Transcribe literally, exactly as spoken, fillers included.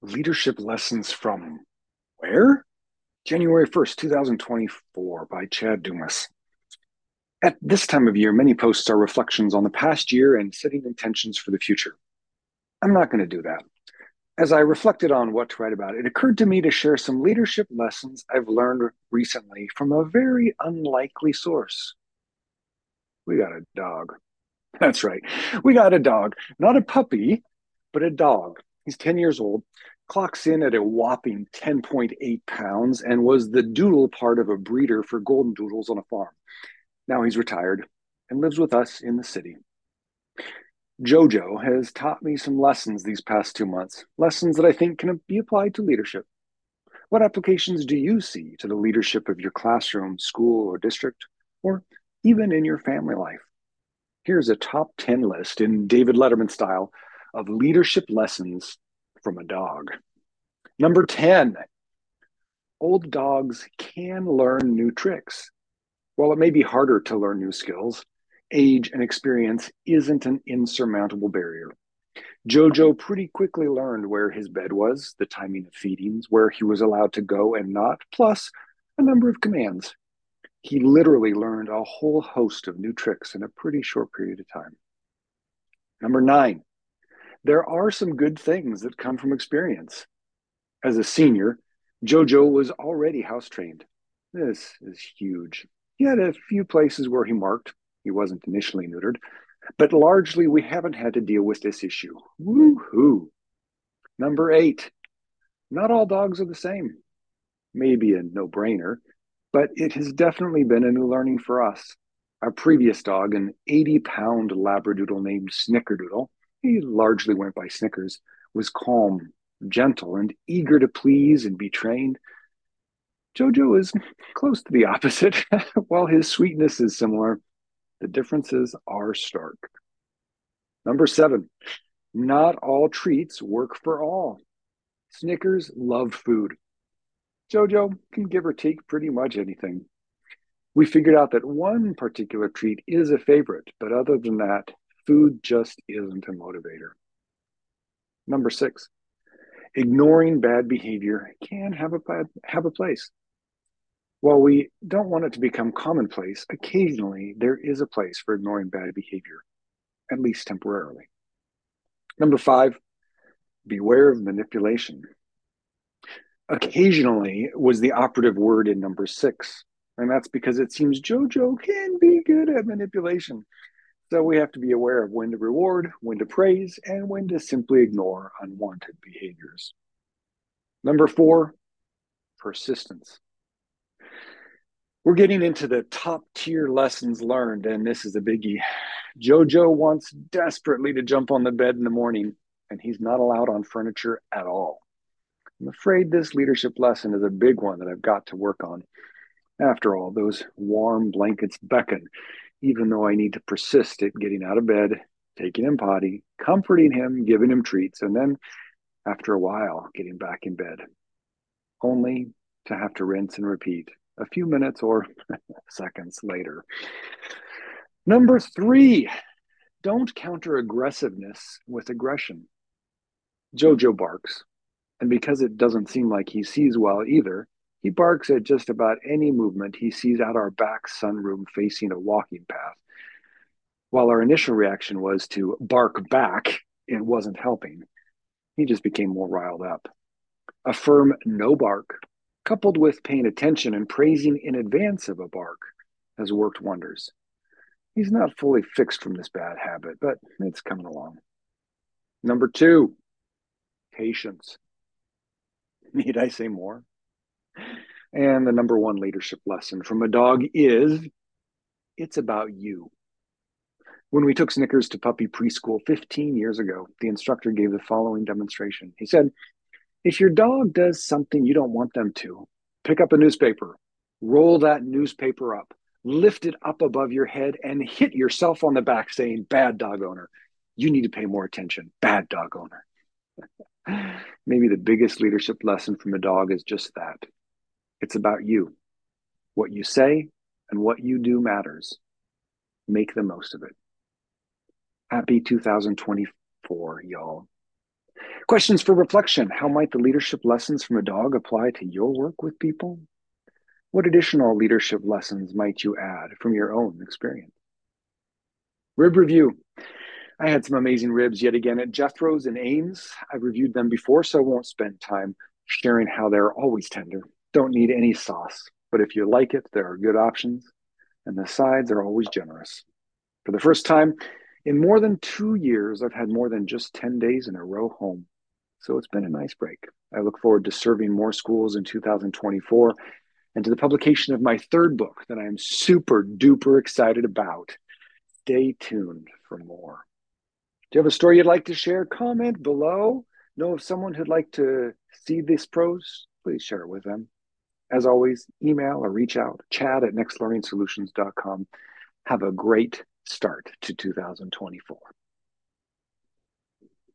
Leadership Lessons from where? January first, two thousand twenty-four by Chad Dumas. At this time of year, many posts are reflections on the past year and setting intentions for the future. I'm not going to do that. As I reflected on what to write about, it occurred to me to share some leadership lessons I've learned recently from a very unlikely source. We got a dog. That's right. We got a dog. Not a puppy, but a dog. He's ten years old, clocks in at a whopping ten point eight pounds, and was the doodle part of a breeder for golden doodles on a farm. Now he's retired and lives with us in the city. Jojo has taught me some lessons these past two months, lessons that I think can be applied to leadership. What applications do you see to the leadership of your classroom, school, or district, or even in your family life? Here's a top ten list in David Letterman style of leadership lessons from a dog. Number ten, old dogs can learn new tricks. While it may be harder to learn new skills, age and experience isn't an insurmountable barrier. Jojo pretty quickly learned where his bed was, the timing of feedings, where he was allowed to go and not, plus a number of commands. He literally learned a whole host of new tricks in a pretty short period of time. Number nine, there are some good things that come from experience. As a senior, Jojo was already house trained. This is huge. He had a few places where he marked. He wasn't initially neutered, but largely we haven't had to deal with this issue. Woohoo! Number eight, not all dogs are the same. Maybe a no-brainer, but it has definitely been a new learning for us. Our previous dog, an eighty-pound Labradoodle named Snickerdoodle, he largely went by Snickers, was calm, gentle, and eager to please and be trained. Jojo is close to the opposite. While his sweetness is similar, the differences are stark. Number seven, not all treats work for all. Snickers love food. Jojo can give or take pretty much anything. We figured out that one particular treat is a favorite, but other than that, food just isn't a motivator. Number six, ignoring bad behavior can have a, bad, have a place. While we don't want it to become commonplace, occasionally there is a place for ignoring bad behavior, at least temporarily. Number five, beware of manipulation. Occasionally was the operative word in number six, and that's because it seems Jojo can be good at manipulation. So we have to be aware of when to reward, when to praise, and when to simply ignore unwanted behaviors. Number four, persistence. We're getting into the top tier lessons learned, and this is a biggie. Jojo wants desperately to jump on the bed in the morning, and he's not allowed on furniture at all. I'm afraid this leadership lesson is a big one that I've got to work on. After all, those warm blankets beckon, even though I need to persist at getting out of bed, taking him potty, comforting him, giving him treats, and then, after a while, getting back in bed, only to have to rinse and repeat a few minutes or seconds later. Number three, don't counter aggressiveness with aggression. Jojo barks, and because it doesn't seem like he sees well either, he barks at just about any movement he sees out our back sunroom facing a walking path. While our initial reaction was to bark back, it wasn't helping. He just became more riled up. A firm no bark, coupled with paying attention and praising in advance of a bark, has worked wonders. He's not fully fixed from this bad habit, but it's coming along. Number two, patience. Need I say more? And the number one leadership lesson from a dog is, it's about you. When we took Snickers to puppy preschool fifteen years ago, the instructor gave the following demonstration. He said, if your dog does something you don't want them to, pick up a newspaper, roll that newspaper up, lift it up above your head, and hit yourself on the back saying, bad dog owner. You need to pay more attention. Bad dog owner. Maybe the biggest leadership lesson from a dog is just that. It's about you. What you say and what you do matters. Make the most of it. Happy two thousand twenty-four, y'all. Questions for reflection. How might the leadership lessons from a dog apply to your work with people? What additional leadership lessons might you add from your own experience? Rib review. I had some amazing ribs yet again at Jethro's in Ames. I've reviewed them before, so I won't spend time sharing how they're always tender. Don't need any sauce, but if you like it, there are good options, and the sides are always generous. For the first time in more than two years, I've had more than just ten days in a row home. So it's been a nice break. I look forward to serving more schools in two thousand twenty-four and to the publication of my third book that I am super duper excited about. Stay tuned for more. Do you have a story you'd like to share? Comment below. Know of someone who'd like to see this prose? Please share it with them. As always, email or reach out, chad at next learning solutions dot com. Have a great start to two thousand twenty-four.